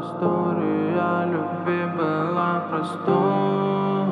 история любви была простой.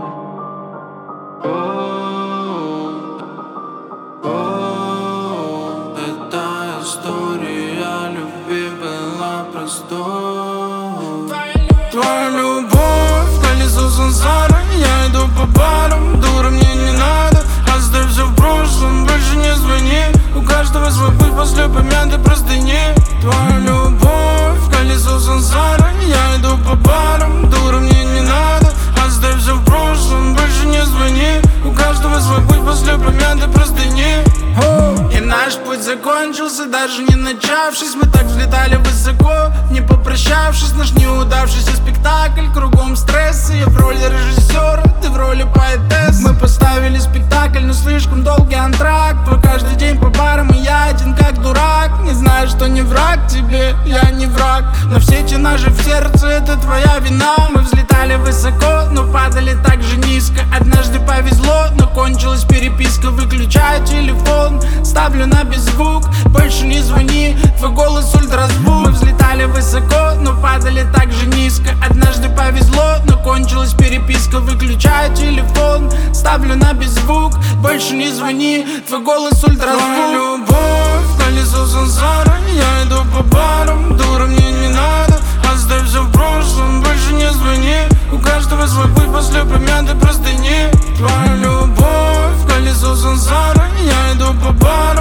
Эта история любви была простой. Твоя любовь, колесо сансары. Я иду по барам, дура, мне не надо. Оставь все в прошлом, больше не звони. У каждого свой путь после помятой простыни. Твоя любовь, колесо сансары. Я иду по барам, дура, мне не надо. Оставь все в прошлом, больше не звони. У каждого свой путь после помятой простыни. И наш путь закончился, даже не начавшись. Мы так взлетали высоко, не попрощавшись. Наш неудавшийся спектакль, кругом стрессы. Я в роли режиссера, ты в роли поэтессы. Мы поставили спектакль, но слишком долгий антракт. Твой каждый день по барам, и я один как дурак. Не знаю, что не враг тебе, я не враг. Но все эти ножи в сердце, это твоя вина. Мы взлетали высоко, но падали так же низко. Однажды повезло, но кончилась переписка. Выключаю телефон, ставлю на беззвук. Больше не звони, твой голос ультразвук. Мы взлетали высоко, но падали так же низко. Однажды повезло, но кончилась переписка. Выключаю телефон, ставлю на беззвук. Больше не звони, твой голос ультразвук. Твоя любовь, колесо сансары. Я иду по барам, дура, мне не надо. Оставь все в прошлом, больше не звони. У каждого свой путь после помятой простыни. Твоя любовь, колесо сансары. Я иду по барам.